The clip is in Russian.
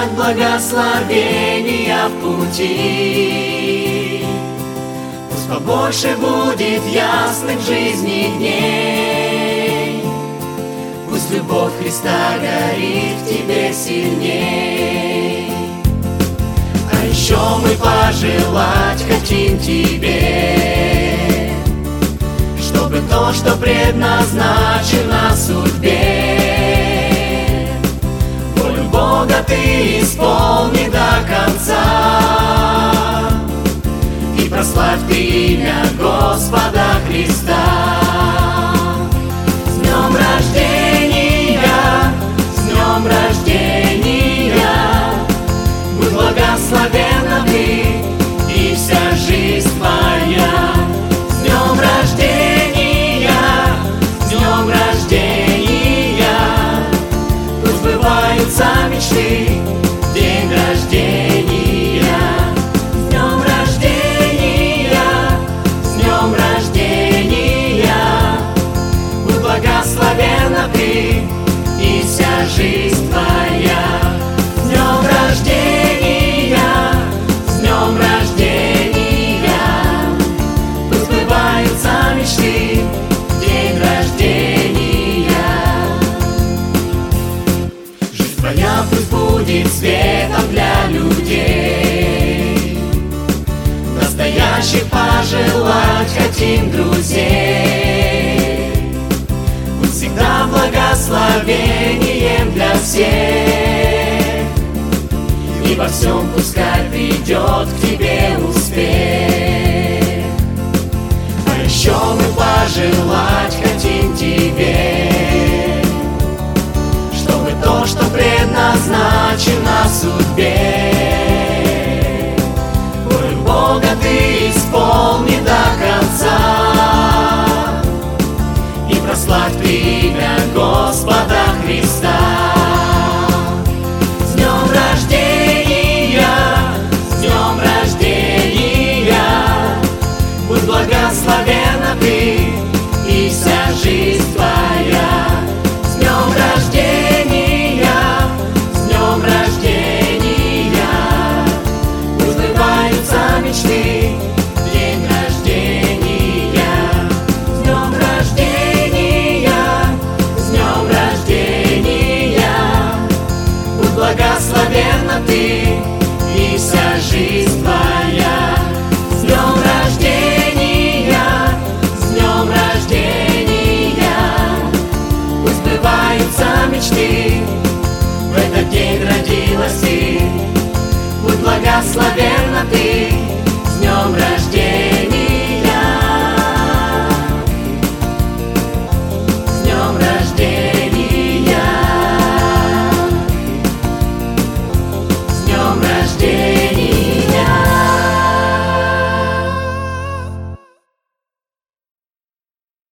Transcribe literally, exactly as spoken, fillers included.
знак благословения в пути. Пусть побольше будет ясных в жизни дней. Пусть любовь Христа горит в тебе сильней. А еще мы пожелать хотим тебе, чтобы то, что предназначено судьбе, волю Бога ты исполни до конца. И прославь ты имя Господа Христа. С днем рождения, с днем рождения, будь благословенна ты и вся жизнь твоя. С днем рождения, с днем рождения, пусть сбываются мечты в день рождения. С днем рождения, с днем рождения, будь благословенна ты и вся жизнь твоя. С днем рождения, с днем рождения, пусть сбываются мечты в день рождения. Жизнь твоя пусть будет светом для людей, настоящих пожелать хотим друзей. Пусть всегда благословением для всех, и во всем пускай придет к тебе успех. А еще мы пожелать хотим тебе, чтобы то, что предназначено судьбе, волю Бога ты исполни до конца. И прославь ты имя Господа Христа. С днем рождения, с днем рождения, будь благословенна ты и вся жизнь твоя. С днем рождения, с днем рождения, пусть сбываются мечты в день рождения. С днем рождения, с днем рождения, будь благословенна ты и вся жизнь твоя. С днем рождения, с днем рождения, пусть сбываются мечты. В этот день родилась ты, будь благословенна ты